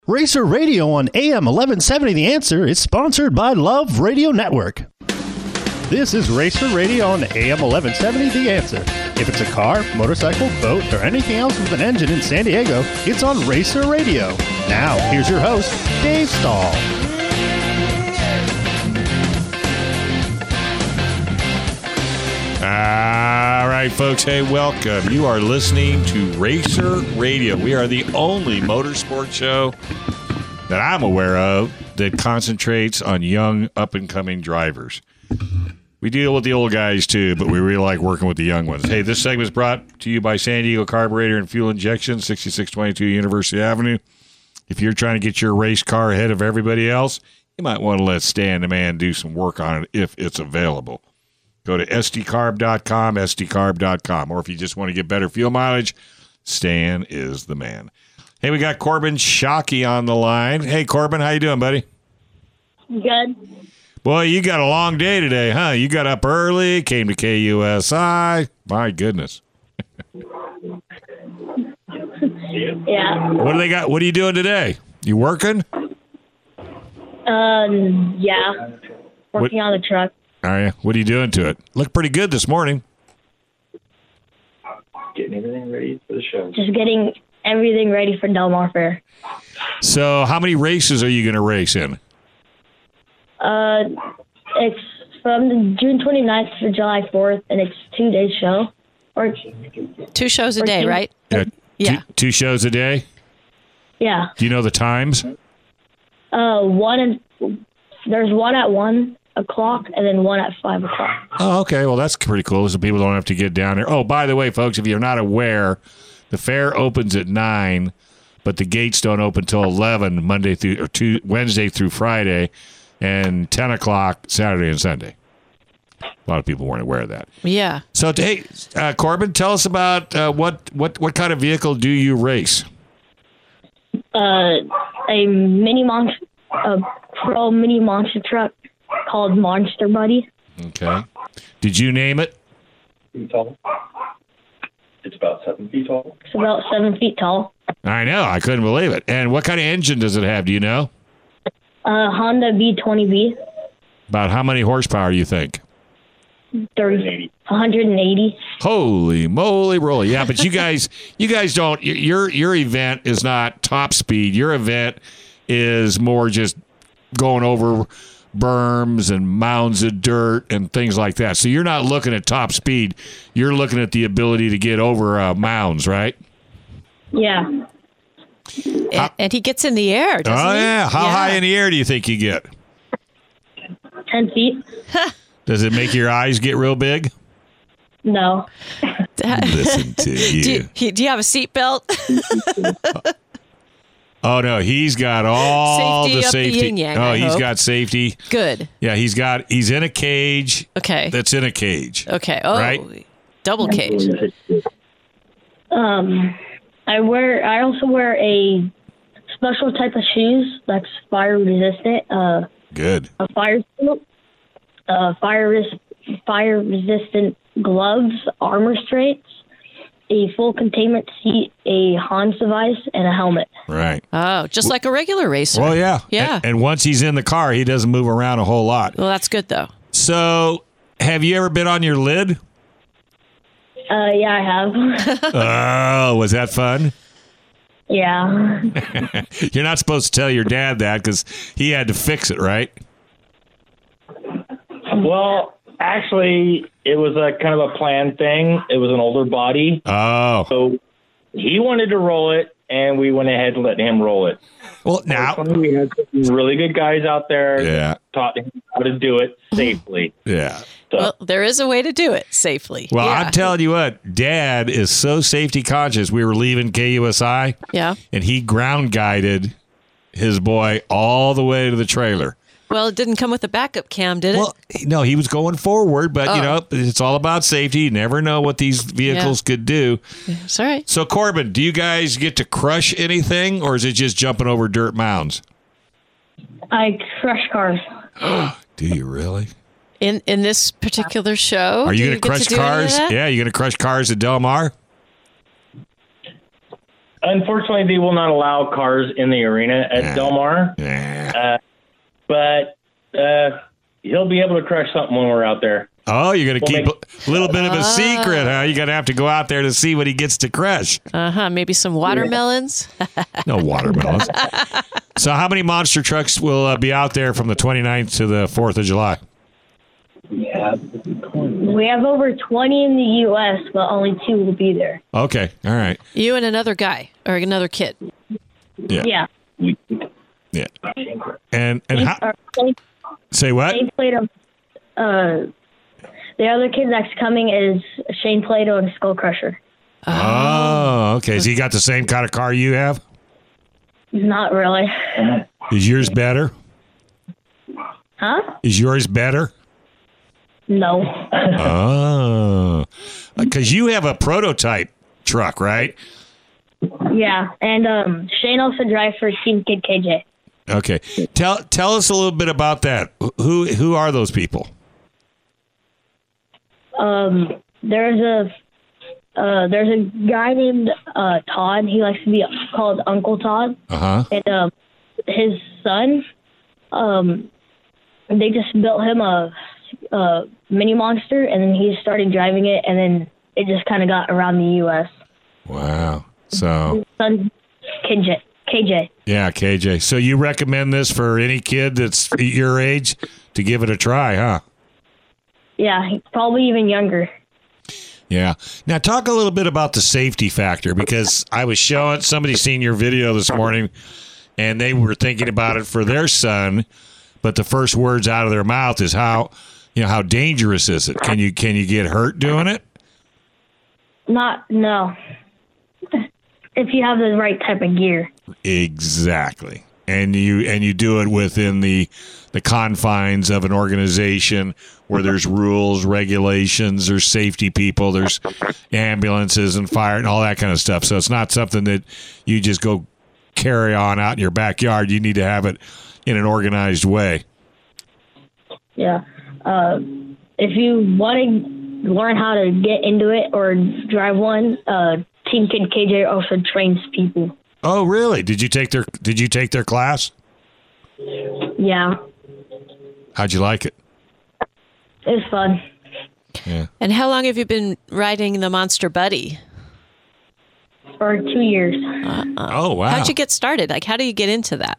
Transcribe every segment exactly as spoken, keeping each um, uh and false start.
Racer Radio on A M eleven seventy The Answer is sponsored by Love Radio Network. This is Racer Radio on A M eleven seventy The Answer. If it's a car, motorcycle, boat, or anything else with an engine in San Diego, it's on Racer Radio. Now, here's your host, Dave Stahl. All right, folks. Hey, welcome. You are listening to Racer Radio. We are the only motorsport show that I'm aware of that concentrates on young, up-and-coming drivers. We deal with the old guys, too, but we really like working with the young ones. Hey, this segment is brought to you by San Diego Carburetor and Fuel Injection, sixty-six twenty-two University Avenue. If you're trying to get your race car ahead of everybody else, you might want to let Stan the Man do some work on it if it's available. Go to S D carb dot com, S D carb dot com. Or if you just want to get better fuel mileage, Stan is the man. Hey, we got Corbin Shockey on the line. Hey, Corbin, how you doing, buddy? Good. Boy, you got a long day today, huh? You got up early, came to K U S I. My goodness. Yeah. What do they got? What are you doing today? You working? Um. Yeah. Working What- on the truck. Are you? What are you doing to it? Looked pretty good this morning. Getting everything ready for the show. Just getting everything ready for Del Mar Fair. So how many races are you going to race in? Uh, it's from the June twenty-ninth to July fourth, and it's two days show. Or Two shows a day, right? Yeah. Yeah. Two, two shows a day? yeah. Do you know the times? Uh, one and there's one at one o'clock, and then one at five o'clock. Oh, okay. Well, that's pretty cool. So people don't have to get down there. Oh, by the way, folks, if you're not aware, the fair opens at nine, but the gates don't open till eleven Monday through or two, Wednesday through Friday, and ten o'clock Saturday and Sunday. A lot of people weren't aware of that. Yeah. So, hey, uh, Corbin, tell us about uh, what what what kind of vehicle do you race? Uh, a mini monster, a pro mini monster truck called Monster Buddy. Okay. Did you name it? Feet tall. It's about seven feet tall. It's about seven feet tall. I know. I couldn't believe it. And what kind of engine does it have? Do you know? Uh, Honda B twenty B. About how many horsepower do you think? thirty, one hundred eighty. Holy moly roly. Yeah, but you guys you guys don't your your event is not top speed. Your event is more just going over berms and mounds of dirt and things like that. So you're not looking at top speed. You're looking at the ability to get over uh, mounds, right? Yeah. And, and he gets in the air, doesn't Oh he? yeah. How high in the air do you think you get? ten feet. Does it make your eyes get real big? No. Listen to you. Do you, he- do you have a seatbelt? Oh no, he's got all Safety the up the safety. yin-yang, oh, I he's hope. got safety. Good. Yeah, he's got he's in a cage. Okay. That's in a cage. Okay. Oh, Right? double cage. Um, I wear. I also wear a special type of shoes that's fire resistant. Uh, Good. a fire suit, uh, fire res- fire resistant gloves, armor straits, a full containment seat, a Hans device, and a helmet. Right. Oh, just like a regular racer. Well, yeah. Yeah. And, and once he's in the car, he doesn't move around a whole lot. Well, that's good, though. So, have you ever been on your lid? Uh, yeah, I have. Oh, was that fun? yeah. You're not supposed to tell your dad that because he had to fix it, right? Well, actually, it was a kind of a planned thing. It was an older body, Oh. so he wanted to roll it, and we went ahead and let him roll it. Well, now. Fortunately, we had some really good guys out there Yeah. that taught him how to do it safely. Yeah. So, Well, there is a way to do it safely. Well, yeah. I'm telling you what, Dad is so safety conscious. We were leaving K U S I, Yeah. and he ground guided his boy all the way to the trailer. Well, it didn't come with a backup cam, did it? Well, no, he was going forward, but, you Oh. know, it's all about safety. You never know what these vehicles could do. It's all right. So, Corbin, do you guys get to crush anything, or is it just jumping over dirt mounds? I crush cars. Do you really? In in this particular show, Are you do going to get crush do any of cars? that? Yeah, you going to crush cars at Del Mar? unfortunately, they will not allow cars in the arena at Yeah. Del Mar. Yeah. Uh, but uh, he'll be able to crush something when we're out there. Oh, you're going to We'll keep make- a little bit of a secret, huh? You're going to have to go out there to see what he gets to crush. Uh huh. Maybe some watermelons. No watermelons. So how many monster trucks will uh, be out there from the twenty-ninth to the fourth of July? Yeah. We have over twenty in the U S, but only two will be there. Okay. All right. You and another guy or another kid. Yeah. Yeah. Yeah. And and how, Or Shane, say what? Shane Plato. Uh, the other kid that's coming is Shane Plato and Skull Crusher. Oh, okay. So you got the same kind of car you have? Not really. Is yours better? Huh? Is yours better? No. Oh, because you have a prototype truck, right? Yeah, and um, Shane also drives for Team Kid K J. Okay. Tell tell us a little bit about that. Who who are those people? Um, there's a uh, there's a guy named uh, Todd. He likes to be called Uncle Todd, Uh huh. and um, his son. Um, they just built him a, a mini monster, and then he started driving it, and then it just kind of got around the U S. Wow. So His son, K J. K J. yeah, K J. So you recommend this for any kid that's your age to give it a try, huh? Yeah, he's probably even younger. Yeah. Now talk a little bit about the safety factor, because I was showing somebody seen your video this morning and they were thinking about it for their son, but the first words out of their mouth is how, you know, how dangerous is it? Can you can you get hurt doing it? Not no. If you have the right type of gear. Exactly. And you and you do it within the the confines of an organization where there's rules, regulations, there's safety people, there's ambulances and fire and all that kind of stuff. So it's not something that you just go carry on out in your backyard. You need to have it in an organized way. Yeah. Uh, if you want to learn how to get into it or drive one, uh, Team Kid K J also trains people. Oh, really? Did you take their Did you take their class? Yeah, How'd you like it? it was fun. Yeah. And how long have you been riding the Monster Buddy? For two years. Oh, wow. How'd you get started? Like, how do you get into that?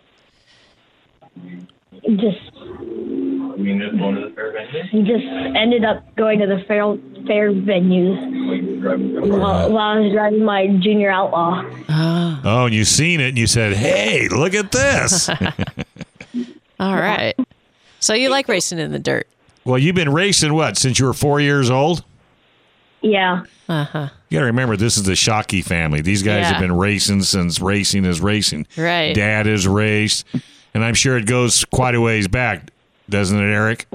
Just You mean just going to the fair venue? he just ended up going to the fair fair venues while, while I was driving my Junior Outlaw. Oh, and you seen it and you said, "Hey, look at this." All right. So you like racing in the dirt? Well, you've been racing what since you were four years old? Yeah. Uh huh. You got to remember, this is the Shockey family. These guys Yeah. have been racing since racing is racing. Right. Dad has raced, and I'm sure it goes quite a ways back, doesn't it, Eric?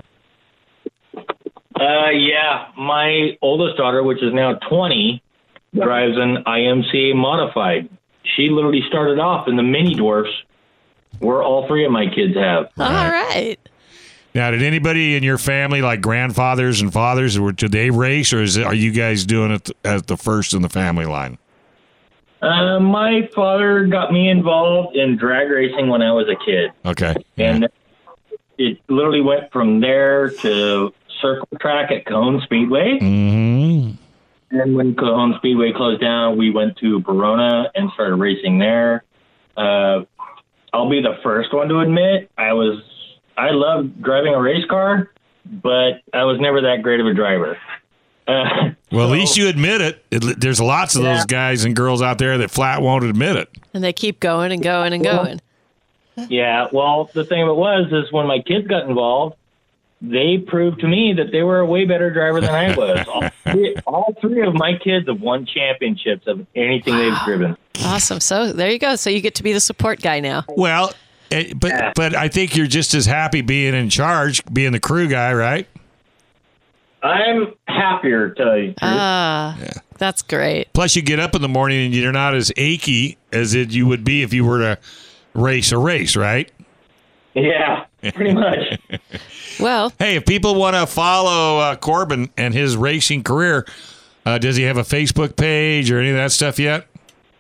Uh, yeah. My oldest daughter, which is now twenty, drives an I M C A modified. She literally started off in the mini dwarfs, where all three of my kids have. All right. Now, did anybody in your family, like grandfathers and fathers, or did they race, or is it, are you guys doing it as the first in the family line? Uh, my father got me involved in drag racing when I was a kid. Okay. And it literally went from there to circle track at Cajon Speedway. Mm-hmm. And when Cajon Speedway closed down, we went to Verona and started racing there. Uh, I'll be the first one to admit I was I loved driving a race car, but I was never that great of a driver. Uh, Well, at so- least you admit it. it there's lots of those Yeah. guys and girls out there that flat won't admit it. And they keep going and going and going. Yeah, well, the thing of it was is when my kids got involved, they proved to me that they were a way better driver than I was. all, three, all three of my kids have won championships of anything they've driven. Awesome. So there you go. So you get to be the support guy now. Well, eh, but but I think you're just as happy being in charge, being the crew guy, right? I'm happier, to tell you the truth. Ah, that's great. Plus, you get up in the morning and you're not as achy as it you would be if you were to race a race, right? Yeah, pretty much. Well, Hey, if people want to follow uh, Corbin and his racing career, uh, does he have a Facebook page or any of that stuff yet?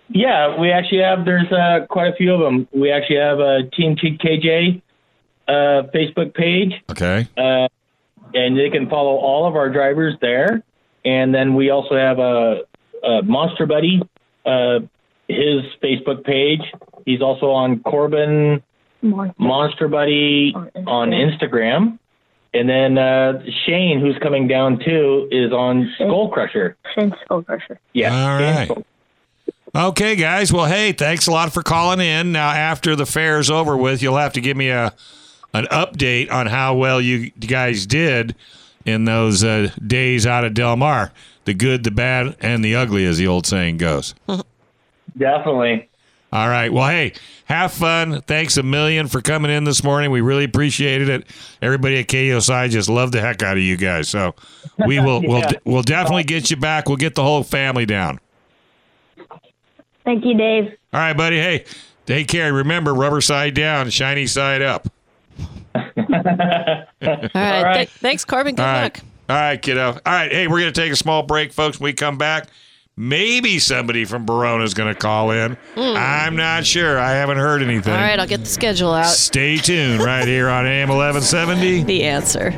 Yeah, we actually have, there's uh, quite a few of them. We actually have a Team T K J uh, Facebook page. Okay. Uh, and they can follow all of our drivers there. And then we also have a, a Monster Buddy, uh, his Facebook page. He's also on Corbin Monster, Monster Buddy on Instagram. on Instagram. And then uh, Shane, who's coming down too, is on Skull Crusher. Shane Skull Crusher. Yeah. All right. Okay, guys. Well, hey, thanks a lot for calling in. Now, after the fair's over with, you'll have to give me a an update on how well you guys did in those uh, days out of Del Mar. The good, the bad, and the ugly, as the old saying goes. Definitely. All right. Well, hey, have fun. Thanks a million for coming in this morning. We really appreciated it. Everybody at K O S I just loved the heck out of you guys. So we will yeah. we'll we'll definitely get you back. We'll get the whole family down. Thank you, Dave. All right, buddy. Hey, take care. Remember, rubber side down, shiny side up. All right. All right. Th- thanks, Corbin. Good All luck. Right. All right, kiddo. All right. Hey, we're going to take a small break, folks. When we come back, maybe somebody from Verona is going to call in. Mm. I'm not sure. I haven't heard anything. All right. I'll get the schedule out. Stay tuned right here on A M eleven seventy. The Answer.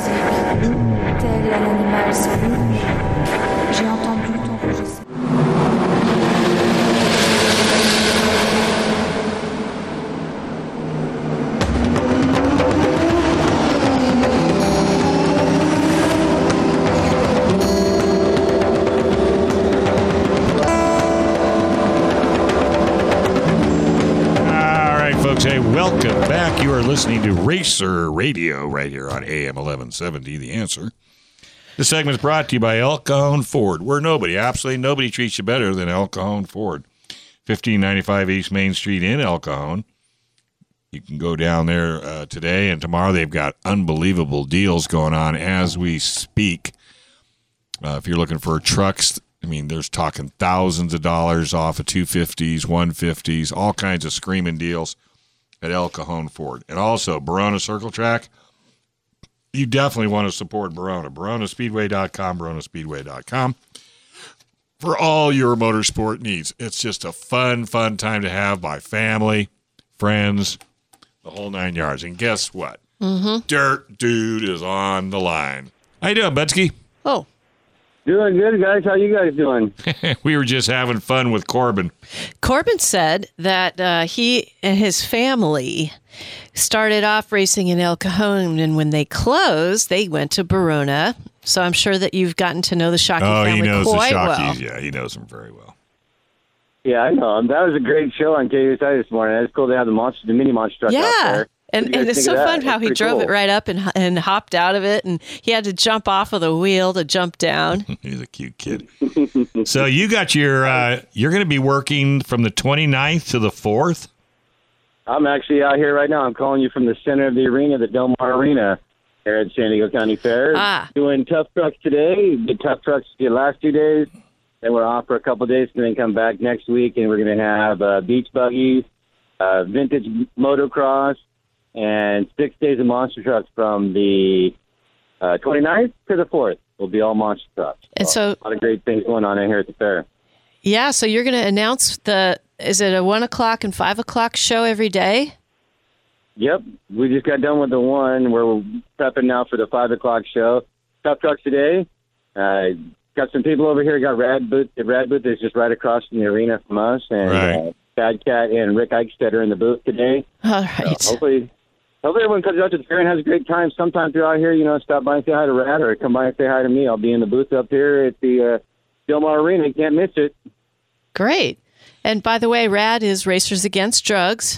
Hey, welcome back. You are listening to Racer Radio right here on A M eleven seventy, The Answer. This segment is brought to you by El Cajon Ford, where nobody, absolutely nobody treats you better than El Cajon Ford. fifteen ninety-five East Main Street in El Cajon. You can go down there uh, today and tomorrow. They've got unbelievable deals going on as we speak. Uh, if you're looking for trucks, I mean, there's talking thousands of dollars off of two fifties, one fifties, all kinds of screaming deals at El Cajon Ford. And also, Verona Circle Track, you definitely want to support Verona. Verona Speedway dot com, Verona Speedway dot com for all your motorsport needs. It's just a fun, fun time to have by family, friends, the whole nine yards. And guess what? Mm-hmm. Dirt Dude is on the line. How you doing, Betsky? Oh. Doing good, guys. How you guys doing? We were just having fun with Corbin. Corbin said that uh, he and his family started off racing in El Cajon, and when they closed, they went to Verona. So I'm sure that you've gotten to know the Shockey oh, family he knows quite the Shockeys. well. Yeah, he knows them very well. Yeah, I know. That was a great show on K U S I this morning. It was cool to have the monster, the mini monster truck yeah. out there. And, and it's so fun how he drove cool. it right up and and hopped out of it, and he had to jump off of the wheel to jump down. He's a cute kid. So you got your, uh, you're going to be working from the twenty-ninth to the fourth? I'm actually out here right now. I'm calling you from the center of the arena, the Del Mar Arena, here at San Diego County Fair. Ah. Doing tough trucks today. Did tough trucks the last two days. Then we're off for a couple of days, and then come back next week, and we're going to have uh, beach buggies, uh, vintage motocross, and six days of monster trucks from the uh, twenty-ninth to the fourth will be all monster trucks. And so, so a lot of great things going on in here at the fair. Yeah, so you're going to announce the, is it a one o'clock and five o'clock show every day? Yep. We just got done with the one. We're prepping now for the five o'clock show. Tough trucks today. Uh, got some people over here. Got Rad Booth. The Rad Booth is just right across from the arena from us. And right. uh, Bad Cat and Rick Eichstedt are in the booth today. All right. So hopefully... Hopefully everyone comes out to the fair and has a great time. Sometime through out here, you know, stop by and say hi to Rad or come by and say hi to me. I'll be in the booth up here at the uh, Del Mar Arena. You can't miss it. Great. And by the way, Rad is Racers Against Drugs.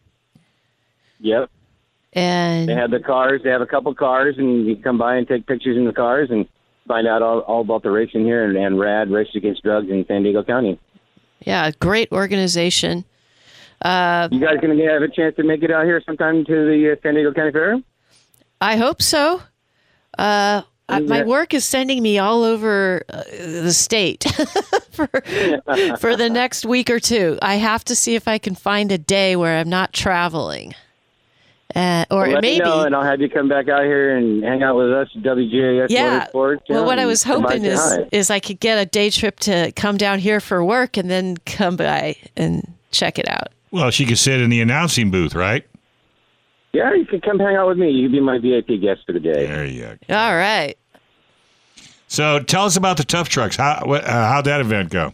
Yep. And they have the cars. They have a couple cars, and you can come by and take pictures in the cars and find out all, all about the racing here and, and Rad, Racers Against Drugs in San Diego County. Yeah, great organization. Uh, you guys going to have a chance to make it out here sometime to the uh, San Diego County Fair? I hope so. Uh, I, my work is sending me all over uh, the state for for the next week or two. I have to see if I can find a day where I'm not traveling. Uh, or Well, let maybe. me know, and I'll have you come back out here and hang out with us at W G A S Yeah. Motorsports. Well, yeah, what I and was come by hoping and is say hi. is I could get a day trip to come down here for work and then come by and check it out. Well, she could sit in the announcing booth, right? Yeah, you can come hang out with me. You can be my V I P guest for the day. There you go. All right. So tell us about the Tough Trucks. How what, uh, how'd that event go?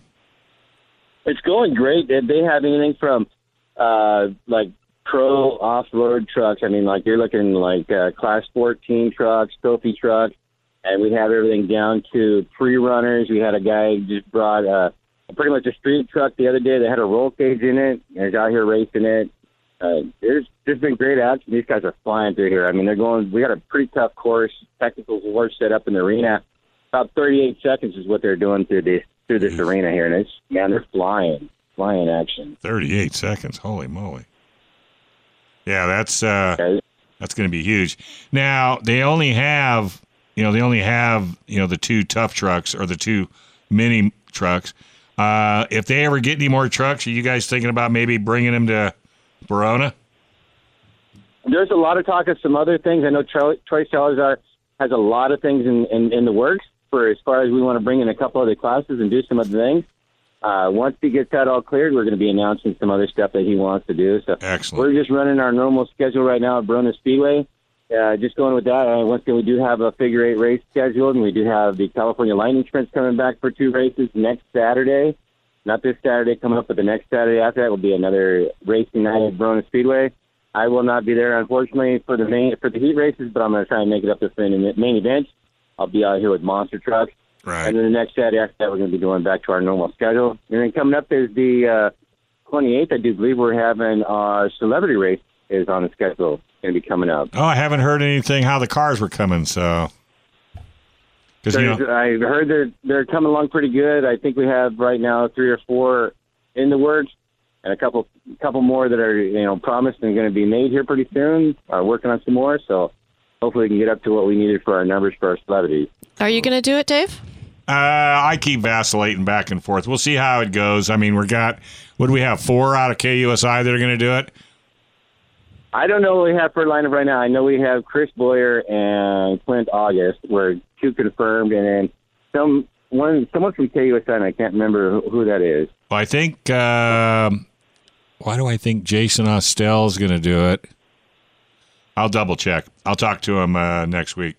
It's going great. They, they have anything from uh, like pro off-road trucks. I mean, like you're looking like uh, class fourteen trucks, trophy trucks, and we have everything down to pre-runners. We had a guy who just brought uh, pretty much a street truck the other day that had a roll cage in it, and he's out here racing it. Uh, there's just been great action. These guys are flying through here. I mean, they're going. We got a pretty tough course. Technicals were set up in the arena. About thirty-eight seconds is what they're doing through this through this arena here, and it's man, they're flying, flying action. thirty-eight seconds. Holy moly! Yeah, that's uh, Okay. that's going to be huge. Now they only have, you know, they only have, you know, the two Tough Trucks or the two mini trucks. Uh, if they ever get any more trucks, are you guys thinking about maybe bringing them to Verona? There's a lot of talk of some other things. I know Troy, Troy Salazar has a lot of things in, in, in the works for as far as we want to bring in a couple other classes and do some other things. Uh, once he gets that all cleared, we're going to be announcing some other stuff that he wants to do. So Excellent. we're just running our normal schedule right now at Verona Speedway. Uh, just going with that. Uh, once again, we do have a figure eight race scheduled, and we do have the California Lightning Sprints coming back for two races next Saturday. Not this Saturday coming up, but the next Saturday after that will be another racing night at Verona Speedway. I will not be there, unfortunately, for the main for the heat races, but I'm going to try and make it up this main, main event. I'll be out here with monster trucks. Right. And then the next Saturday after that, we're going to be going back to our normal schedule. And then coming up, there's the uh, twenty-eighth. I do believe we're having our celebrity race is on the schedule. Going to be coming up. Oh, I haven't heard anything how the cars were coming, so. Because, you know, I heard they're they're coming along pretty good. I think we have right now three or four in the works, and a couple couple more that are you know promised and going to be made here pretty soon. Are working on some more, so hopefully we can get up to what we needed for our numbers for our celebrities. Are you going to do it, Dave? Uh, I keep vacillating back and forth. We'll see how it goes. I mean, we got, what do we have, four out of K U S I that are going to do it? I don't know what we have for a lineup right now. I know we have Chris Boyer and Clint August. We're two confirmed, and then some one someone from K U S I, and I can't remember who, who that is. Well, I think, um, why do I think Jason Ostell is going to do it? I'll double check. I'll talk to him uh, next week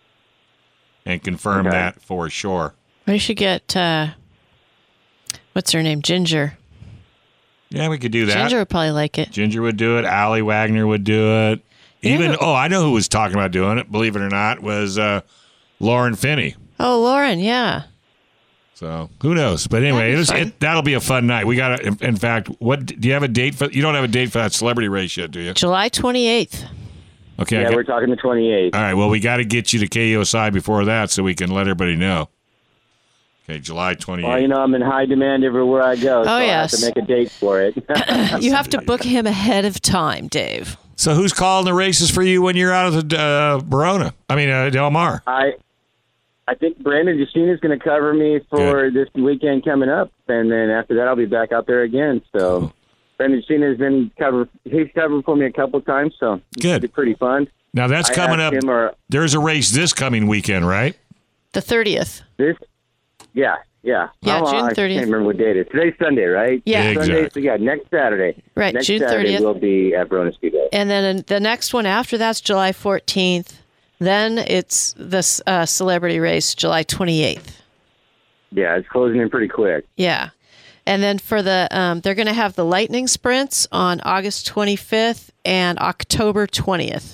and confirm Okay. that for sure. Or you should get, uh, what's her name? Ginger. Yeah, we could do that. Ginger would probably like it. Ginger would do it. Allie Wagner would do it. You Even know- oh, I know who was talking about doing it. Believe it or not, was uh, Lauren Finney. Oh, Lauren, yeah. So who knows? But anyway, That'd be it was, fun. it, that'll be a fun night. We got to. In, in fact, what do you have a date for? You don't have a date for that celebrity race yet, do you? July twenty-eighth. Okay. I Yeah, got- we're talking the twenty-eighth. all right. Well, we got to get you to K U S I before that, so we can let everybody know. Okay, July twenty-eighth. Well, you know, I'm in high demand everywhere I go, so I have yes. to make a date for it. You have to book him ahead of time, Dave. So who's calling the races for you when you're out of the uh, Verona? I mean, uh, Del Mar. I I think Brandon Justine is going to cover me for this weekend coming up, and then after that, I'll be back out there again. So Brandon Justine has been covered. He's covered for me a couple times, so it's Good. gonna be pretty fun. Now that's I coming up. asked him, or There's a race this coming weekend, right? The thirtieth. this, yeah, yeah, Yeah, How long- June I thirtieth. can't remember what date it is. Today's Sunday, right? Yeah. Exactly. Sunday, so yeah, next Saturday. Right, next June Saturday thirtieth. will be at Verona Speedway. And then the next one after that's July fourteenth. Then it's the uh, celebrity race, July twenty-eighth. Yeah, it's closing in pretty quick. Yeah. And then for the, um, they're going to have the lightning sprints on August twenty-fifth and October twentieth.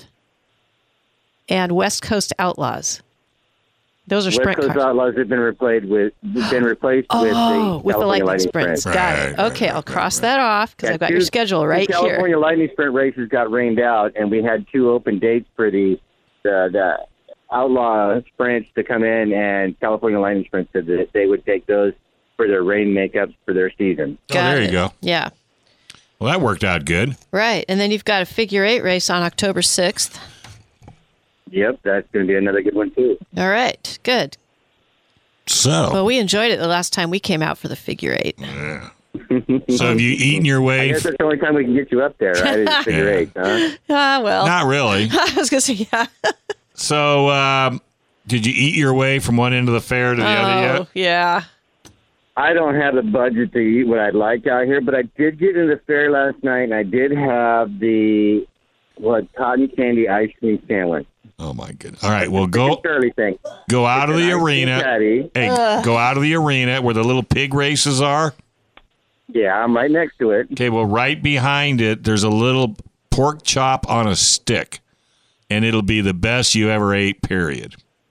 And West Coast Outlaws. Those are West sprint Coast cars. Outlaws have been replaced with been replaced Oh, with the with the California lightning sprints. Sprint. Got Right, it. right, Okay, right, I'll right, cross right. that off because Yeah, I've got two- your schedule two right California here. Lightning Sprint races got rained out, and we had two open dates for the the, the Outlaw sprints to come in, and California Lightning Sprint said that they would take those for their rain makeups for their season. Oh, Got there you it. go. Yeah, Well, that worked out good. right. And then you've got a figure eight race on October sixth. Yep, that's going to be another good one too. All right, good. So Well, we enjoyed it the last time we came out for the figure eight. So have you eaten your I way? guess that's the only time we can get you up there, right? Is figure eight, huh? Ah, well. Not really. I was going to say, yeah. So um, did you eat your way from one end of the fair to the other yet? Oh, yeah. I don't have the budget to eat what I'd like out here, but I did get into the fair last night, and I did have the, what, cotton candy ice cream sandwich. Oh, my goodness. All right, well, go Shirley thing. go out of It's the an ice cream arena. patty. Hey, go out of the arena where the little pig races are. Yeah, I'm right next to it. Okay, well, right behind it, there's a little pork chop on a stick, and it'll be the best you ever ate, period.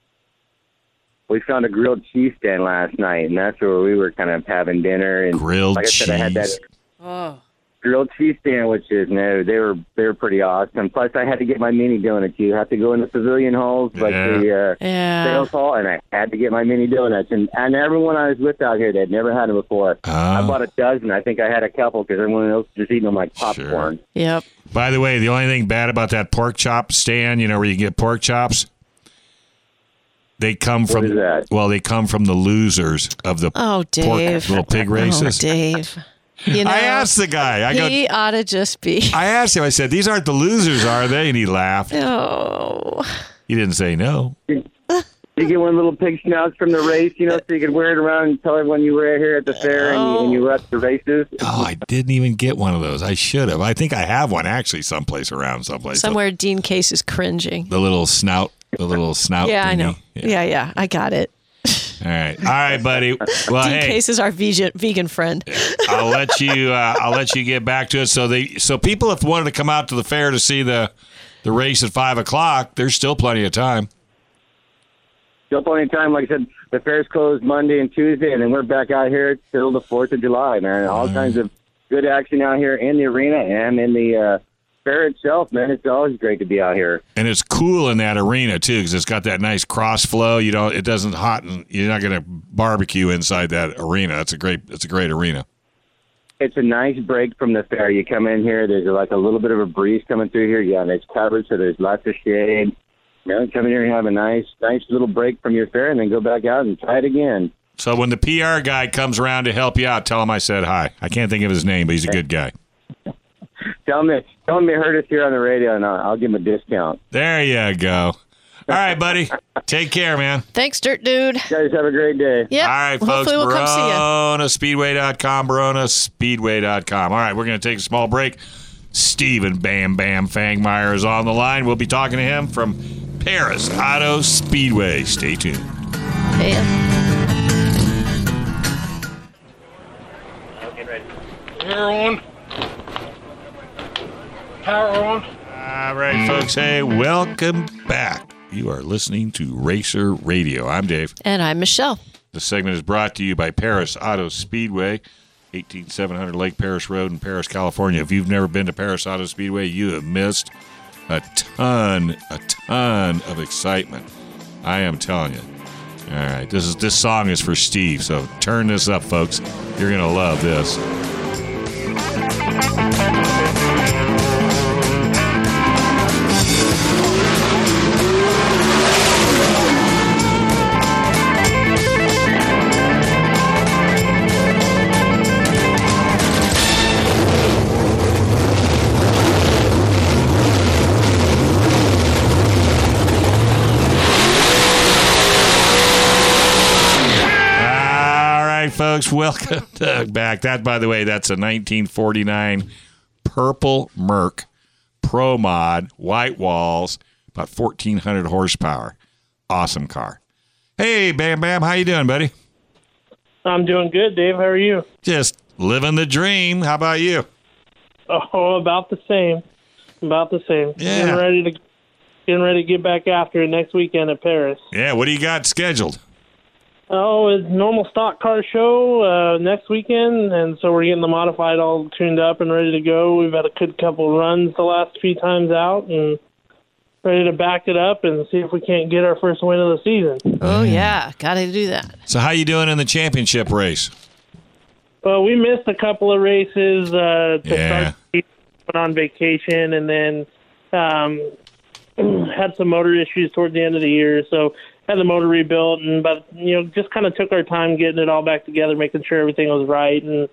We found a grilled cheese stand last night, and that's where we were kind of having dinner. And Grilled like I said, I had that cheese. Oh. grilled cheese sandwiches. No, they were they were pretty awesome. Plus, I had to get my mini donuts. You have to go in the pavilion halls, like Yeah. the uh, Yeah. sales hall, and I had to get my mini donuts. And and everyone I was with out here, they'd never had them before. I Oh. bought a dozen. I think I had a couple because everyone else was just eating them like Sure. popcorn. Yep. By the way, the only thing bad about that pork chop stand, you know, where you get pork chops, they come from is that? well, they come from the losers of the Oh, pork Dave. little pig races. Oh, Dave. You know, I asked the guy. I go. he ought to just be. I asked him. I said, "These aren't the losers, are they?" And he laughed. Oh. He didn't say no. You get one little pig snouts from the race, you know, so you could wear it around and tell everyone you were here at the fair and, you, and you were at the races. Oh, I didn't even get one of those. I should have. I think I have one actually, someplace around, someplace. Somewhere Dean Case is cringing. The little snout. The little snout. Yeah, I thingy. know. Yeah. yeah, I got it. All right, all right, buddy. Well, Dean hey, Case is our vegan, vegan friend. I'll let you. Uh, I'll let you get back to it. So they, so people, if wanted to come out to the fair to see the, the race at five o'clock, there's still plenty of time. Still plenty of time. Like I said, the fair's closed Monday and Tuesday, and then we're back out here till the fourth of July, man. All kinds of good action out here in the arena and in the uh, fair itself, man. It's always great to be out here. And it's cool in that arena too, because it's got that nice cross flow. You know, it doesn't hot, and you're not going to barbecue inside that arena. That's a great. It's a great arena. It's a nice break from the fair. You come in here, there's like a little bit of a breeze coming through here. Yeah, and it's covered, so there's lots of shade. You know, come in here and have a nice, nice little break from your fair, and then go back out and try it again. So when the P R guy comes around to help you out, tell him I said hi. I can't think of his name, but he's a good guy. Tell me, tell me, heard us here on the radio, and I'll, I'll give him a discount. There you go. All right, buddy. Take care, man. Thanks, Dirt Dude. You guys have a great day. Yep. All right, Well, folks. hopefully we'll come see you. Barona Speedway dot com, Barona Speedway dot com. All right, we're going to take a small break. Steven Bam Bam Fangmeyer is on the line. We'll be talking to him from Paris Auto Speedway. Stay tuned. Yeah. Power on. Power on. All right, folks. Hey, welcome back. You are listening to Racer Radio. I'm Dave. And I'm Michelle. The segment is brought to you by Paris Auto Speedway, eighteen seven hundred Lake Paris Road in Paris, California. If you've never been to Paris Auto Speedway, you have missed a ton, a ton of excitement. I am telling you. All right, this is this song is for Steve, so turn this up, folks. You're gonna love this. Folks, welcome to back. That, by the way, that's a nineteen forty-nine Purple Merc Pro Mod, white walls, about fourteen hundred horsepower. Awesome car. Hey, Bam Bam, how you doing, buddy? I'm doing good, Dave. How are you? Just living the dream. How about you? Oh, about the same. About the same. Yeah. Getting ready to getting ready to get back after it next weekend at Paris. Yeah, what do you got scheduled? Oh, it's normal stock car show uh, next weekend, and so we're getting the modified all tuned up and ready to go. We've had a good couple runs the last few times out, and ready to back it up and see if we can't get our first win of the season. Oh, yeah. Got to do that. So how you doing in the championship race? Well, we missed a couple of races uh, to Yeah. start the season, went on vacation, and then um, had some motor issues toward the end of the year, so had the motor rebuilt, and but you know just kind of took our time getting it all back together, making sure everything was right, and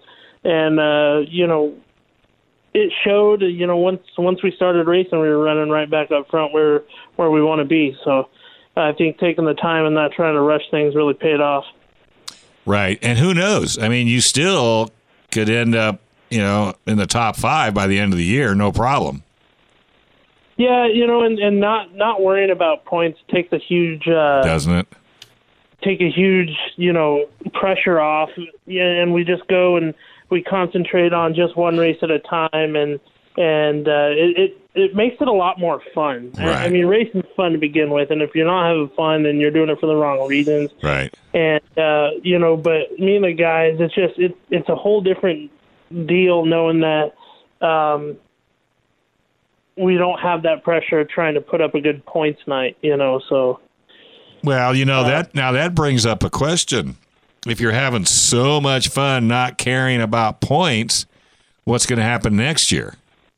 and uh, you know, it showed. You know, once once we started racing, we were running right back up front where where we want to be. So I think taking the time and not trying to rush things really paid off. Right, and who knows? I mean, you still could end up, you know, in the top five by the end of the year, no problem. Yeah, you know, and, and not, not worrying about points takes a huge uh, doesn't it? Take a huge, you know, pressure off. Yeah, and we just go and we concentrate on just one race at a time, and and uh, it, it it makes it a lot more fun. Right. I, I mean, racing's fun to begin with, and if you're not having fun, then you're doing it for the wrong reasons. Right. And uh, you know, but me and the guys, it's just it, it's a whole different deal knowing that. Um, we don't have that pressure of trying to put up a good points night, you know, so. Well, you know, uh, that now that brings up a question. If you're having so much fun not caring about points, what's going to happen next year?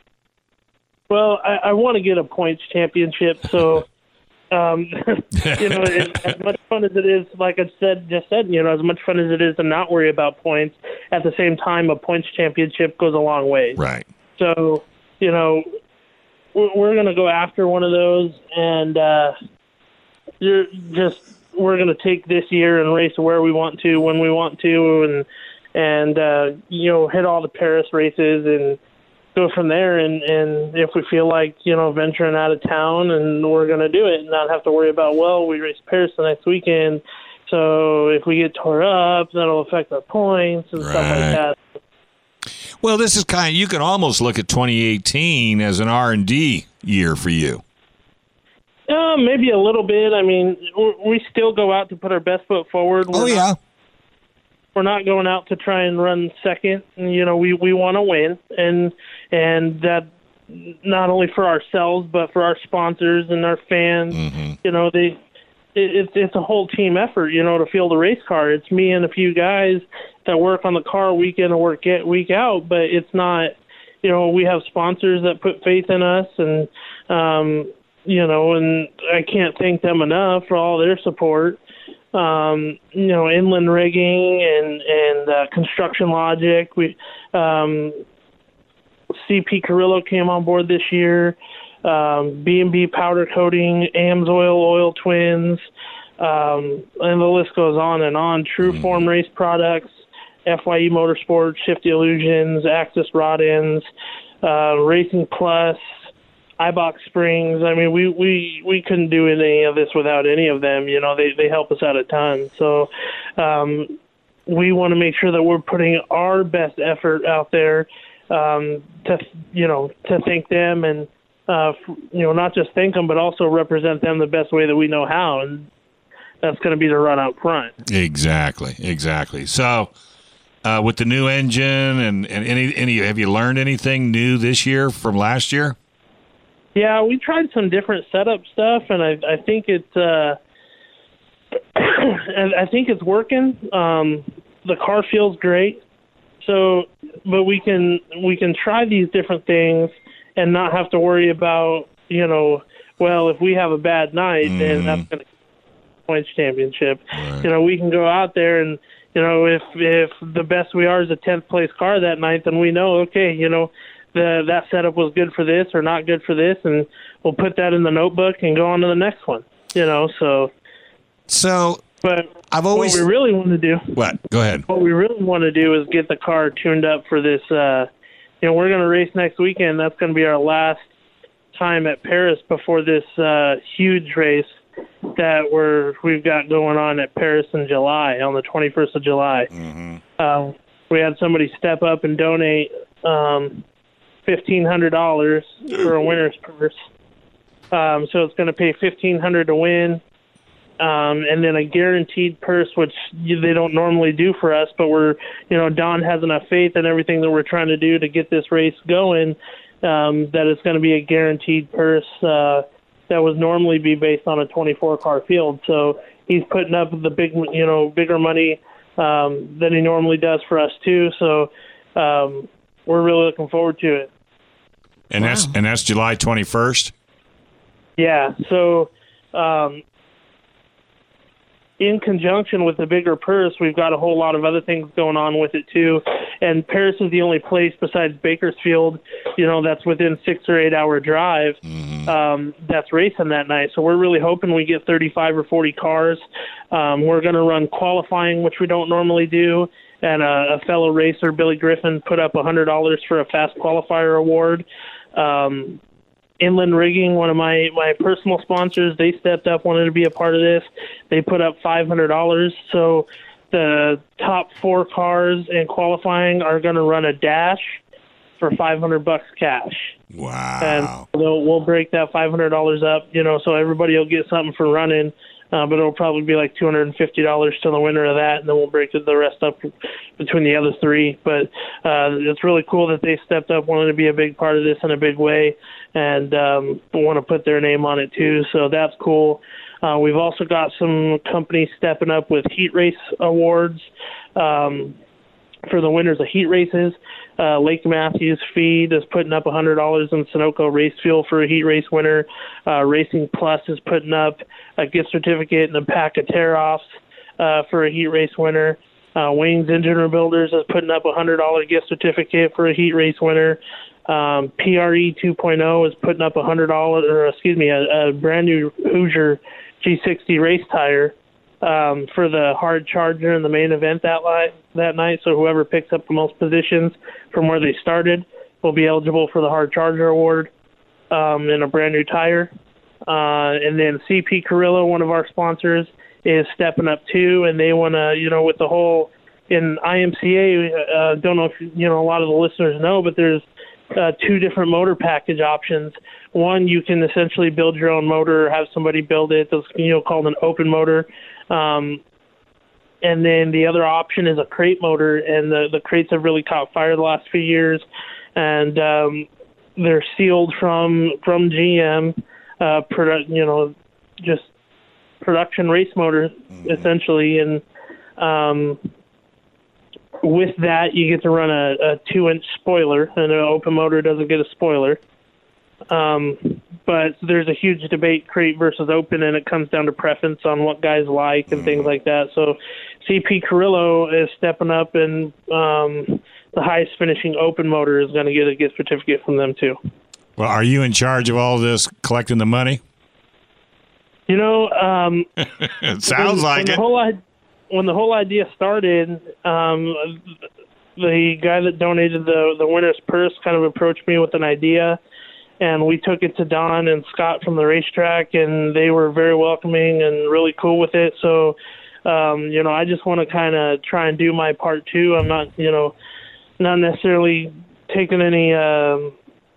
Well, I, I want to get a points championship, so, um, you know, it, as much fun as it is, like I said, just said, you know, as much fun as it is to not worry about points, at the same time, a points championship goes a long way. Right. So, you know, we're going to go after one of those, and uh, you're just we're going to take this year and race where we want to, when we want to, and and uh, you know, hit all the Paris races and go from there. And, and if we feel like, you know, venturing out of town, and we're going to do it and not have to worry about, well, we race Paris the next weekend, so if we get tore up, that'll affect our points and right. stuff like that. Well, this is kind of, you can almost look at twenty eighteen as an R and D year for you. Uh, maybe a little bit. I mean, we still go out to put our best foot forward. We're oh, yeah. Not, we're not going out to try and run second. You know, we, we want to win, and and that not only for ourselves, but for our sponsors and our fans. Mm-hmm. You know, they it, it's it's a whole team effort, you know, to field a race car. It's me and a few guys that work on the car week in and work get week out, but it's not, you know, we have sponsors that put faith in us, and, um, you know, and I can't thank them enough for all their support. Um, you know, Inland Rigging and, and uh, Construction Logic. We, um, C P Carrillo came on board this year, um, B and B Powder Coating, AMSOIL Oil Twins, um, and the list goes on and on. True Form Race Products, F Y E Motorsports, Shifty Illusions, Axis Rod Ends, uh, Racing Plus, iBox Springs. I mean, we, we, we couldn't do any of this without any of them. You know, they, they help us out a ton. So um, we want to make sure that we're putting our best effort out there um, to, you know, to thank them and, uh, you know, not just thank them, but also represent them the best way that we know how. And that's going to be to run out front. Exactly, exactly. So, Uh, with the new engine and, and any any have you learned anything new this year from last year? Yeah, we tried some different setup stuff, and I I think it's uh, and I think it's working. Um, the car feels great, so but we can we can try these different things and not have to worry about, you know, well, if we have a bad night, mm. then that's going to points championship. Right. You know, we can go out there and, you know, if if the best we are is a tenth place car that night, then we know, okay, you know, the that setup was good for this or not good for this, and we'll put that in the notebook and go on to the next one. You know, so. So. But I've always. What we really want to do. What? Go ahead. What we really want to do is get the car tuned up for this. Uh, you know, we're going to race next weekend. That's going to be our last time at Paris before this uh, huge race that we're we've got going on at Paris in July, on the twenty-first of July. Mm-hmm. Uh, we had somebody step up and donate um, fifteen hundred dollars for a winner's purse. Um, so it's going to pay fifteen hundred dollars to win, um, and then a guaranteed purse, which you, they don't normally do for us. But we're, you know, Don has enough faith in everything that we're trying to do to get this race going, um, that it's going to be a guaranteed purse. Uh, that would normally be based on a twenty-four car field. So he's putting up the big, you know, bigger money um, than he normally does for us too. So um, we're really looking forward to it. And wow. that's and that's July twenty-first. Yeah. So um, in conjunction with the bigger purse, we've got a whole lot of other things going on with it too. and Paris is the only place besides Bakersfield, you know, that's within six or eight hour drive Mm-hmm. um, that's racing that night. So we're really hoping we get thirty-five or forty cars. Um, we're going to run qualifying, which we don't normally do. And a, a fellow racer, Billy Griffin, put up one hundred dollars for a fast qualifier award. Um, Inland Rigging, one of my, my personal sponsors, they stepped up, wanted to be a part of this. They put up five hundred dollars. So the top four cars in qualifying are going to run a dash for five hundred bucks cash. Wow. And we'll, we'll break that five hundred dollars up, you know, so everybody will get something for running. Uh, but it'll probably be like two hundred fifty dollars to the winner of that, and then we'll break the rest up between the other three. But uh, it's really cool that they stepped up, wanted to be a big part of this in a big way, and um, want to put their name on it too. So that's cool. Uh, we've also got some companies stepping up with heat race awards um, for the winners of heat races. Uh, Lake Matthews Feed is putting up one hundred dollars in Sunoco race fuel for a heat race winner. Uh, Racing Plus is putting up a gift certificate and a pack of tear-offs uh, for a heat race winner. Uh, Wayne's Engine Rebuilders is putting up a one hundred dollars gift certificate for a heat race winner. Um, P R E two point oh is putting up a one hundred dollars, or excuse me, a, a brand new Hoosier G sixty race tire um, for the hard charger in the main event that, li- that night. So whoever picks up the most positions from where they started will be eligible for the hard charger award um, and a brand new tire. Uh, and then C P Carrillo, one of our sponsors, is stepping up too, and they want to, you know, with the whole in I M C A, uh, don't know if you know a lot of the listeners know, but there's uh, two different motor package options. One, you can essentially build your own motor or have somebody build it. That's, you know, called an open motor. Um, and then the other option is a crate motor, and the, the crates have really caught fire the last few years, and um, they're sealed from from G M, uh, produ- you know, just production race motor, mm-hmm. essentially, and um, with that, you get to run a, a two-inch spoiler, and an open motor doesn't get a spoiler. Um, but there's a huge debate, crate versus open, and it comes down to preference on what guys like and mm-hmm. things like that. So C P Carrillo is stepping up, and um, the highest finishing open motor is going to get a gift certificate from them, too. Well, are you in charge of all this, collecting the money? You know, um, it sounds when, like when it. The whole, when the whole idea started, um, the guy that donated the, the winner's purse kind of approached me with an idea, and we took it to Don and Scott from the racetrack, and they were very welcoming and really cool with it. So, um, you know, I just want to kind of try and do my part too. I'm not, you know, not necessarily taking any um,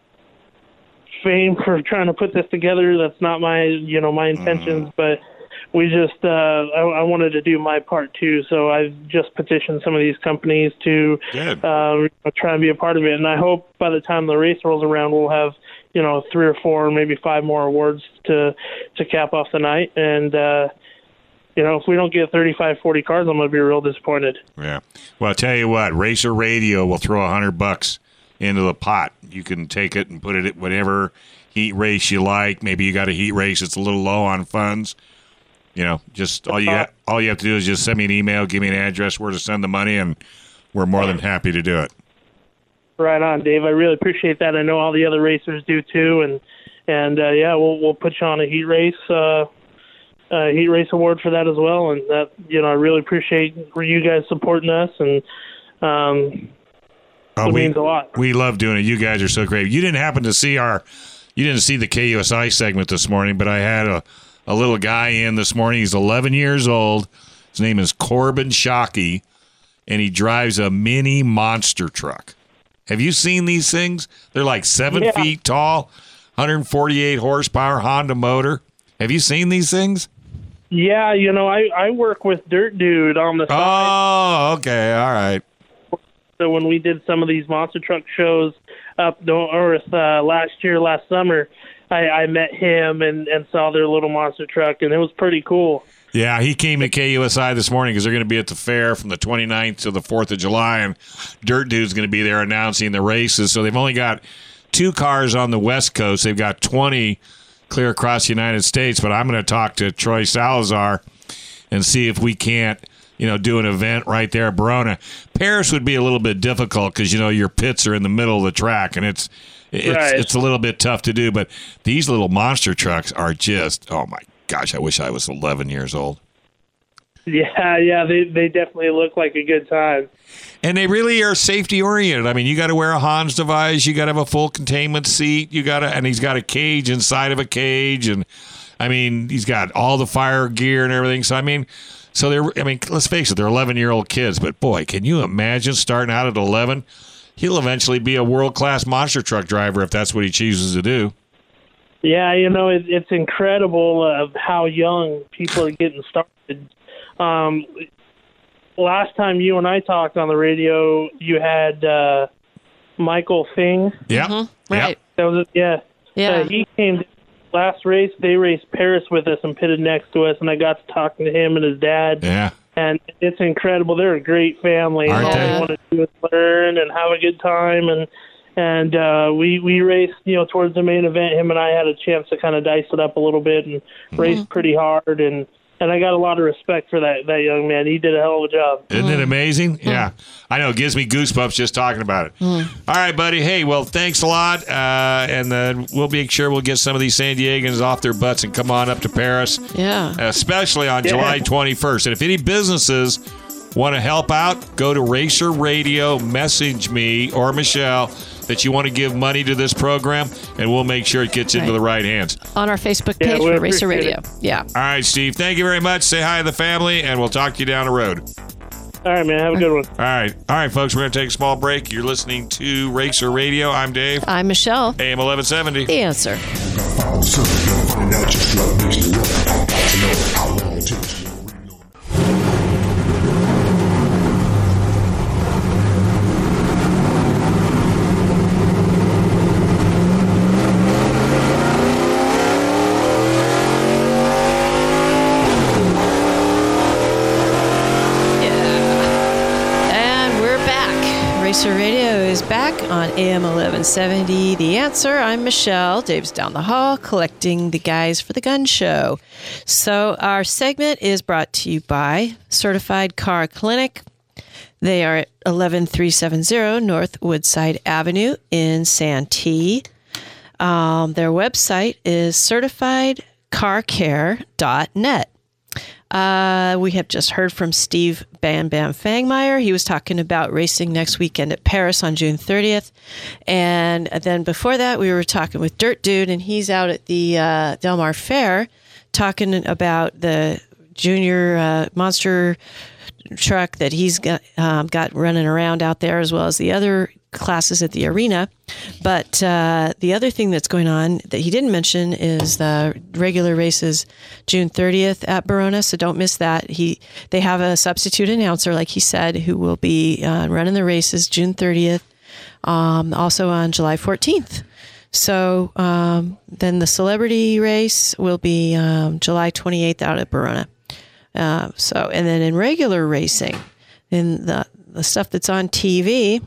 fame for trying to put this together. That's not my, you know, my intentions, mm. but we just, uh, I, I wanted to do my part too. So I've just petitioned some of these companies to uh, try and be a part of it. And I hope by the time the race rolls around, we'll have, you know, three or four, maybe five more awards to, to cap off the night. And, uh, you know, if we don't get thirty-five, forty cars, I'm going to be real disappointed. Yeah. Well, I'll tell you what, Racer Radio will throw a hundred bucks into the pot. You can take it and put it at whatever heat race you like. Maybe you got a heat race that's a little low on funds. You know, just all you ha- all you have to do is just send me an email, give me an address where to send the money, and we're more than happy to do it. Right on, Dave. I really appreciate that. I know all the other racers do too, and and uh, yeah, we'll we'll put you on a heat race uh, uh, heat race award for that as well. And that, you know, I really appreciate you guys supporting us, and um, oh, it we, means a lot. We love doing it. You guys are so great. You didn't happen to see our, you didn't see the K U S I segment this morning, but I had a. A little guy in this morning. He's eleven years old. His name is Corbin Shockey, and he drives a mini monster truck. Have you seen these things? They're like seven yeah. feet tall, one hundred forty-eight horsepower Honda motor. Have you seen these things? Yeah, you know, I, I work with Dirt Dude on the side. Oh, okay, all right. So when we did some of these monster truck shows up north uh, last year, last summer, I, I met him and, and saw their little monster truck, and it was pretty cool. Yeah, he came to K U S I this morning because they're going to be at the fair from the twenty-ninth to the fourth of July, and Dirt Dude's going to be there announcing the races. So they've only got two cars on the West Coast. They've got twenty clear across the United States, but I'm going to talk to Troy Salazar and see if we can't you know, do an event right there at Verona. Paris would be a little bit difficult because, you know, your pits are in the middle of the track, and it's it's Right. it's a little bit tough to do. But these little monster trucks are just, oh my gosh, I wish I was eleven years old. Yeah, yeah, they they definitely look like a good time. And they really are safety oriented. I mean, you got to wear a Hans device. You got to have a full containment seat. You got to, and he's got a cage inside of a cage, and I mean, he's got all the fire gear and everything. So I mean, so they're. I mean, let's face it, they're eleven year old kids. But boy, can you imagine starting out at eleven? He'll eventually be a world class monster truck driver if that's what he chooses to do. Yeah, you know, it, it's incredible of how young people are getting started. Um, last time you and I talked on the radio, you had uh, Michael Thing. Yeah, Mm-hmm. Right. That was it. Yeah, Yeah. Uh, he came to last race. They raced Paris with us and pitted next to us, and I got to talking to him and his dad. Yeah. And it's incredible. They're a great family. Aren't All they? they want to do is learn and have a good time. And and uh, we we raced, you know, towards the main event. Him and I had a chance to kind of dice it up a little bit and Mm-hmm. race pretty hard. And and I got a lot of respect for that that young man. He did a hell of a job. Isn't it amazing? Yeah. I know. It gives me goosebumps just talking about it. All right, buddy. Hey, well, thanks a lot. Uh, and then we'll make sure we'll get some of these San Diegans off their butts and come on up to Paris, Yeah. especially on Yeah. July twenty-first. And if any businesses want to help out, go to Racer Radio, message me or Michelle that you want to give money to this program, and we'll make sure it gets into Right. the right hands. On our Facebook Yeah, page we for Racer appreciate Radio. Yeah. All right, Steve. Thank you very much. Say hi to the family, and we'll talk to you down the road. All right, man. Have a good one. All right. All right, folks, we're going to take a small break. You're listening to Racer Radio. I'm Dave. I'm Michelle. A M eleven seventy. The answer. And we're back. Racer Radio is back on A M eleven seventy. The answer. I'm Michelle. Dave's down the hall collecting the guys for the gun show. So our segment is brought to you by Certified Car Clinic. They are at eleven three seventy North Woodside Avenue in Santee. Um, their website is certified car care dot net. Uh, we have just heard from Steve Bam Bam Fangmeyer. He was talking about racing next weekend at Paris on June thirtieth. And then before that, we were talking with Dirt Dude, and he's out at the uh, Del Mar Fair talking about the junior uh, monster truck that he's got, um, got running around out there, as well as the other classes at the arena. But uh, the other thing that's going on that he didn't mention is the regular races June thirtieth at Verona, so don't miss that. He They have a substitute announcer, like he said, who will be uh, running the races June thirtieth, um, also on July fourteenth. So um, then the celebrity race will be um, July twenty-eighth out at Verona. Uh, so, and then in regular racing, in the the stuff that's on T V.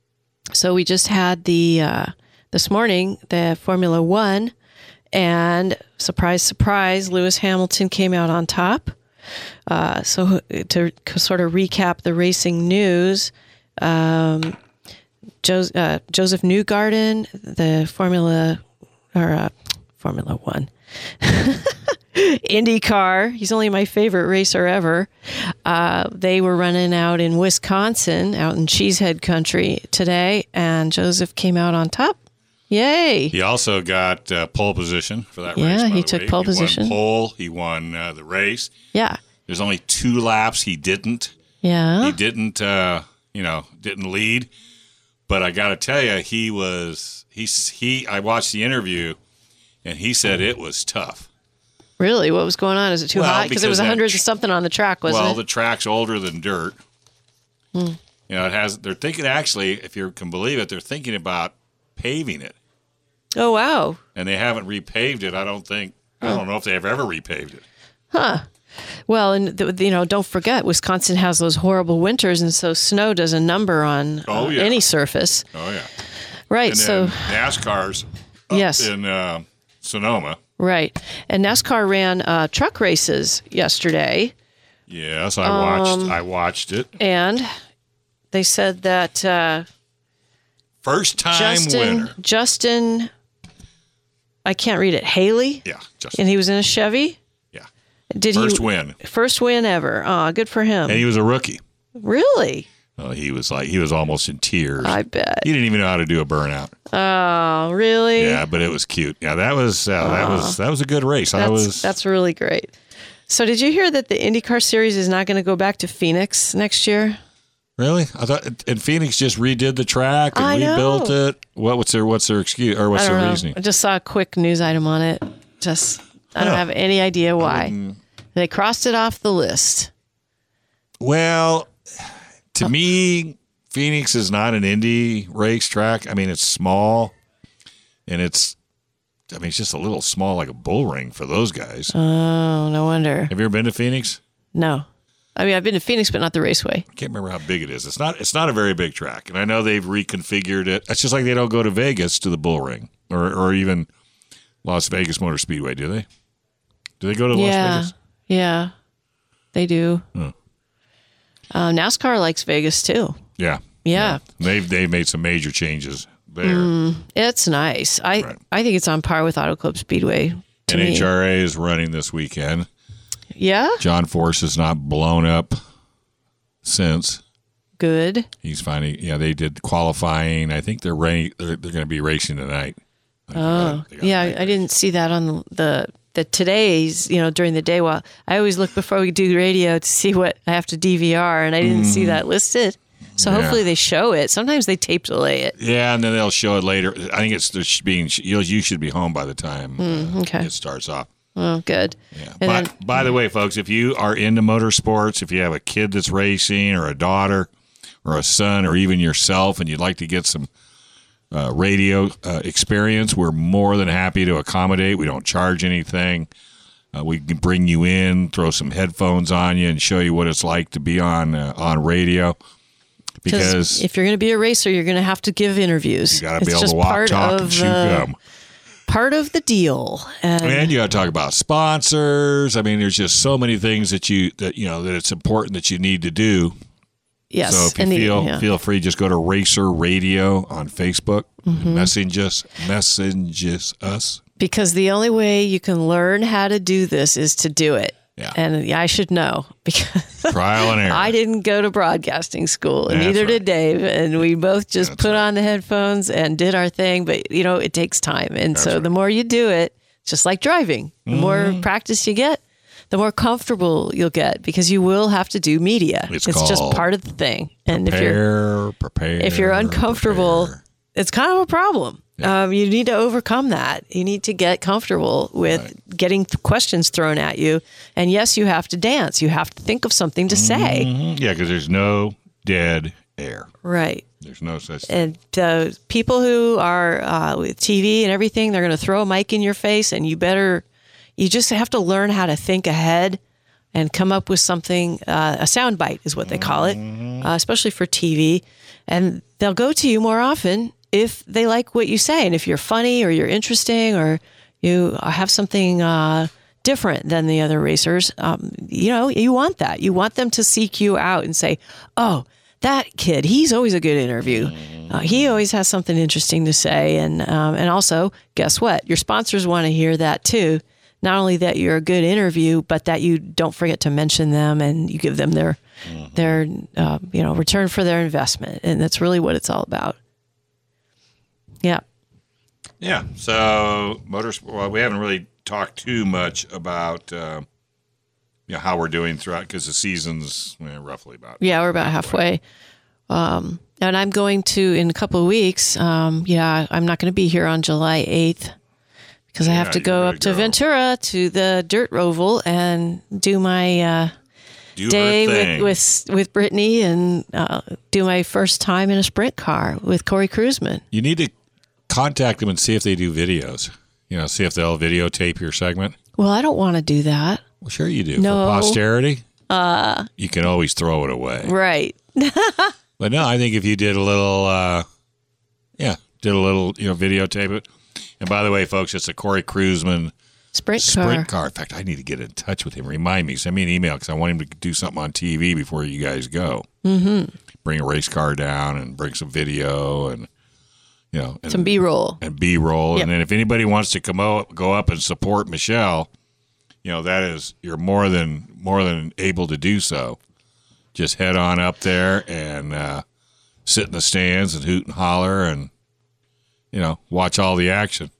So we just had the uh, this morning the Formula One, and surprise, surprise, Lewis Hamilton came out on top. Uh, so to sort of recap the racing news, um, jo- uh, Joseph Newgarden, the Formula or uh, Formula One. IndyCar. He's only my favorite racer ever. Uh, they were running out in Wisconsin, out in Cheesehead country today, and Joseph came out on top. Yay! He also got uh, pole position for that Yeah, race. by he the took way. pole he position. Won pole. He won uh, the race. Yeah. There's only two laps he didn't. Yeah. He didn't, uh, you know, didn't lead. But I got to tell you, he was he he. I watched the interview, and he said it was tough. Really? What was going on? Is it too Well, hot? Because it because was that one hundred tr- and something on the track, wasn't well, it? the track's older than dirt. Hmm. You know, it has. They're thinking actually, if you can believe it, they're thinking about paving it, Oh, wow. and they haven't repaved it. I don't think. I don't know if they've ever repaved it. Huh. Well, and the, you know, don't forget, Wisconsin has those horrible winters, and so snow does a number on Oh, uh, yeah. any surface. Oh yeah. Right. And So then NASCAR's up Yes. in uh, Sonoma. right, and NASCAR ran uh, truck races yesterday. Yes, I watched. Um, I watched it, and they said that uh, first time Justin, winner. Justin, I can't read it. Haley. Yeah, Justin. And he was in a Chevy. Yeah. Did first he win? First win ever. Oh, good for him. And he was a rookie. Really? Oh, he was like he was almost in tears. I bet. He didn't even know how to do a burnout. Oh, really? Yeah, but it was cute. Yeah, that was uh, oh, that was that was a good race. That's, I was. That's really great. So, did you hear that the IndyCar Series is not going to go back to Phoenix next year? Really? I thought, and Phoenix just redid the track and I rebuilt know. it. What, what's their what's their excuse or what's I don't their know. reasoning? I just saw a quick news item on it. Just I don't Huh. have any idea why. They crossed it off the list. Well, to me, Phoenix is not an Indy racetrack. I mean, it's small, and it's. I mean, it's just a little small, like a bull ring for those guys. Oh, no wonder. Have you ever been to Phoenix? No. I mean, I've been to Phoenix, but not the raceway. I can't remember how big it is. It's not. It's not a very big track, and I know they've reconfigured it. It's just like they don't go to Vegas to the bull ring, or or even Las Vegas Motor Speedway, do they? Do they go to yeah. Las Vegas? Yeah, they do. Hmm. Uh, NASCAR likes Vegas too. Yeah. Yeah. yeah. They've they've made some major changes there. Mm, it's nice. I Right. I think it's on par with Auto Club Speedway. To N H R A me. is running this weekend. Yeah. John Force has not blown up since. Good. He's finally. Yeah, they did qualifying. I think they're ra- they're, they're going to be racing tonight. I think Oh, they got- they got yeah. a night I didn't see that on the the today's. You know, during the day. While I always look before we do radio to see what I have to D V R, and I didn't see that listed. So Yeah. hopefully they show it. Sometimes they tape delay it. Yeah, and then they'll show it later. I think it's the sh- being. You you should be home by the time uh, okay. it starts off. Oh, good. Yeah. And But then- by the way, folks, if you are into motorsports, if you have a kid that's racing, or a daughter, or a son, or even yourself, and you'd like to get some uh, radio uh, experience, we're more than happy to accommodate. We don't charge anything. Uh, we can bring you in, throw some headphones on you, and show you what it's like to be on uh, on radio. Because if you're going to be a racer, you're going to have to give interviews. you got to be It's able just to walk, part talk, of, and chew uh, gum. Part of the deal. And, And you got to talk about sponsors. I mean, there's just so many things that you that you know that it's important that you need to do. yes. So if you and the- feel yeah. feel free, just go to Racer Radio on Facebook. Mm-hmm. Message us, messages us. Because the only way you can learn how to do this is to do it. Yeah. And I should know because Trial and error. I didn't go to broadcasting school, and That's neither right. did Dave. And we both just That's put right. on the headphones and did our thing. But, you know, it takes time. And That's so right. the more you do it, it's just like driving, the Mm-hmm. more practice you get, the more comfortable you'll get because you will have to do media. It's just called part of the thing. And if you're Prepare, prepare. if you're uncomfortable, prepare. it's kind of a problem. Um, you need to overcome that. You need to get comfortable with Right. getting th- questions thrown at you. And yes, you have to dance. You have to think of something to say. Mhm. Yeah, because there's no dead air. Right. There's no such thing. And uh, people who are uh, with T V and everything, they're going to throw a mic in your face, and you better, you just have to learn how to think ahead and come up with something. Uh, a sound bite is what they call it, uh, especially for T V. And they'll go to you more often if they like what you say, and if you're funny or you're interesting or you have something uh, different than the other racers. Um, you know, you want that. You want them to seek you out and say, "Oh, that kid, he's always a good interview. Uh, he always has something interesting to say." And um, and also, guess what? Your sponsors want to hear that too. Not only that you're a good interview, but that you don't forget to mention them and you give them their Mm-hmm. their uh, you know return for their investment. And that's really what it's all about. Yeah. Yeah. So motorsport. Well, we haven't really talked too much about uh, you know how we're doing throughout because the season's eh, roughly about. Yeah, we're about halfway. Um, and I'm going to, in a couple of weeks, um, yeah, I'm not going to be here on July eighth because I Yeah, have to you go better up to go. Ventura to the Dirt Oval and do my uh, Do her day thing. with, with with Brittany and uh, do my first time in a sprint car with Corey Cruzman. You need to contact them and see if they do videos. You know, see if they'll videotape your segment. Well, I don't want to do that. Well, sure you do. No. For posterity, uh, you can always throw it away. Right. But no, I think if you did a little, uh, yeah, did a little, you know, videotape it. And by the way, folks, it's a Corey Cruzman Sprint car. Sprint car. In fact, I need to get in touch with him. Remind me. Send me an email because I want him to do something on T V before you guys go. Mm-hmm. Bring a race car down and bring some video and, you know. And, some B-roll. And B-roll. Yep. And then if anybody wants to come out, go up and support Michelle, you know, that is, you're more than, more than able to do so. Just head on up there and uh, sit in the stands and hoot and holler and, you know, watch all the action.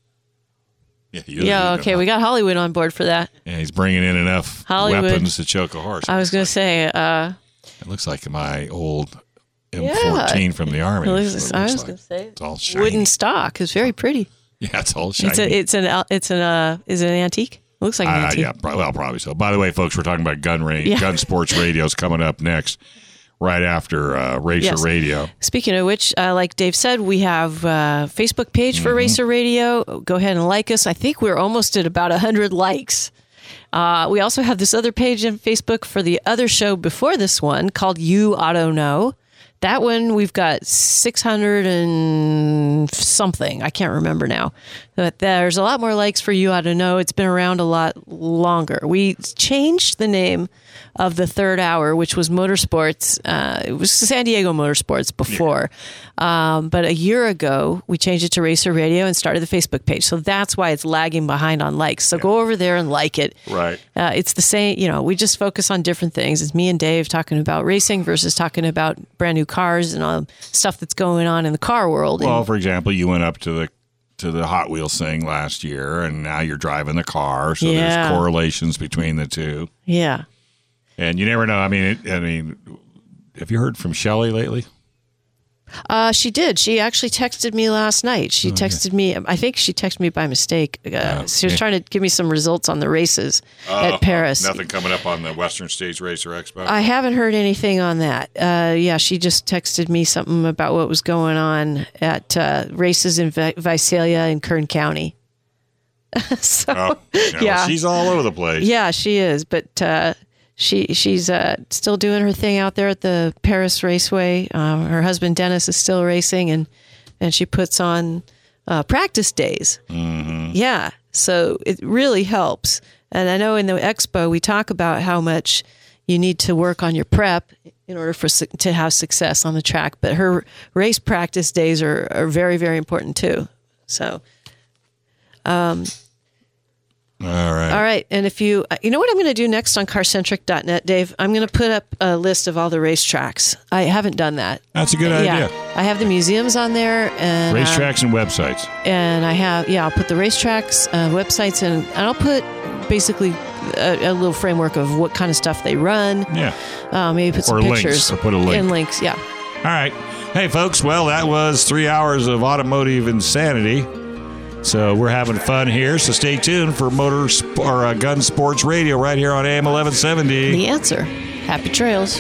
Yeah, yeah okay, we got Hollywood on board for that. And he's bringing in enough Hollywood. weapons to choke a horse. I was going to say. Uh, it looks like my old M fourteen yeah, from the Army. Looks, I was like. going to say. It's all shiny. Wooden stock. It's very pretty. Yeah, it's all shiny. It's, a, it's an, it's an, uh, is it an antique? Looks like an uh, antique. Yeah, well, probably so. By the way, folks, we're talking about gun ra- yeah. gun sports radios coming up next. Right after uh, Racer yes. Radio. Speaking of which, uh, like Dave said, we have a Facebook page for mm-hmm. Racer Radio. Go ahead and like us. I think we're almost at about one hundred likes. Uh, we also have this other page on Facebook for the other show before this one called You Auto Know. That one, we've got six hundred and something. I can't remember now. But there's a lot more likes for You Auto Know. It's been around a lot longer. We changed the name of the third hour, which was Motorsports. Uh, it was San Diego Motorsports before. Yeah. Um, but a year ago, we changed it to Racer Radio and started the Facebook page. So that's why it's lagging behind on likes. So yeah. go over there and like it. Right. Uh, it's the same, you know, we just focus on different things. It's me and Dave talking about racing versus talking about brand new cars and all stuff that's going on in the car world. Well, and, for example, you went up to the to the Hot Wheels thing last year, and now you're driving the car. So yeah. there's correlations between the two. Yeah. And you never know. I mean, it, I mean, have you heard from Shelley lately? Uh, she did. She actually texted me last night. She oh, texted yeah. me. I think she texted me by mistake. Uh, yeah. She was yeah. trying to give me some results on the races uh, at Paris. Nothing coming up on the Western States Racer Expo? I haven't heard anything on that. Uh, yeah, she just texted me something about what was going on at uh, races in v- Visalia in Kern County. so, oh, you know, yeah. She's all over the place. Yeah, she is. But uh, she she's uh, still doing her thing out there at the Paris Raceway. Uh, her husband, Dennis, is still racing, and, and she puts on uh, practice days. Mm-hmm. Yeah, so it really helps. And I know in the expo, we talk about how much you need to work on your prep in order for to have success on the track. But her race practice days are, are very, very important too. So, um, all right. All right. And if you, you know what I'm going to do next on car centric dot net, Dave? I'm going to put up a list of all the racetracks. I haven't done that. That's a good uh, idea. Yeah. I have the museums on there and racetracks uh, and websites. And I have, yeah, I'll put the racetracks, uh, websites, and, and I'll put basically a, a little framework of what kind of stuff they run. Yeah. Uh, maybe put some or pictures. Links. Or put a link. And links, yeah. All right. Hey, folks. Well, that was three hours of automotive insanity. So we're having fun here. So stay tuned for Motor Sp- or uh, Gun Sports Radio right here on A M eleven seventy. The Answer. Happy trails.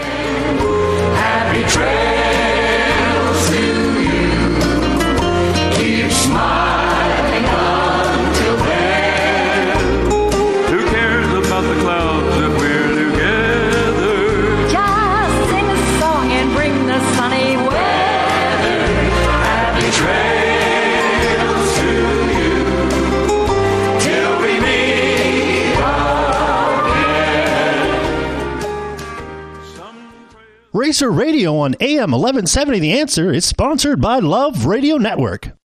Happy trails to you. Keep smiling until then. Who cares about the clouds if we're together? Just sing a song and bring the sunny weather. Happy trails. Racer Radio on A M eleven seventy The Answer is sponsored by Love Radio Network.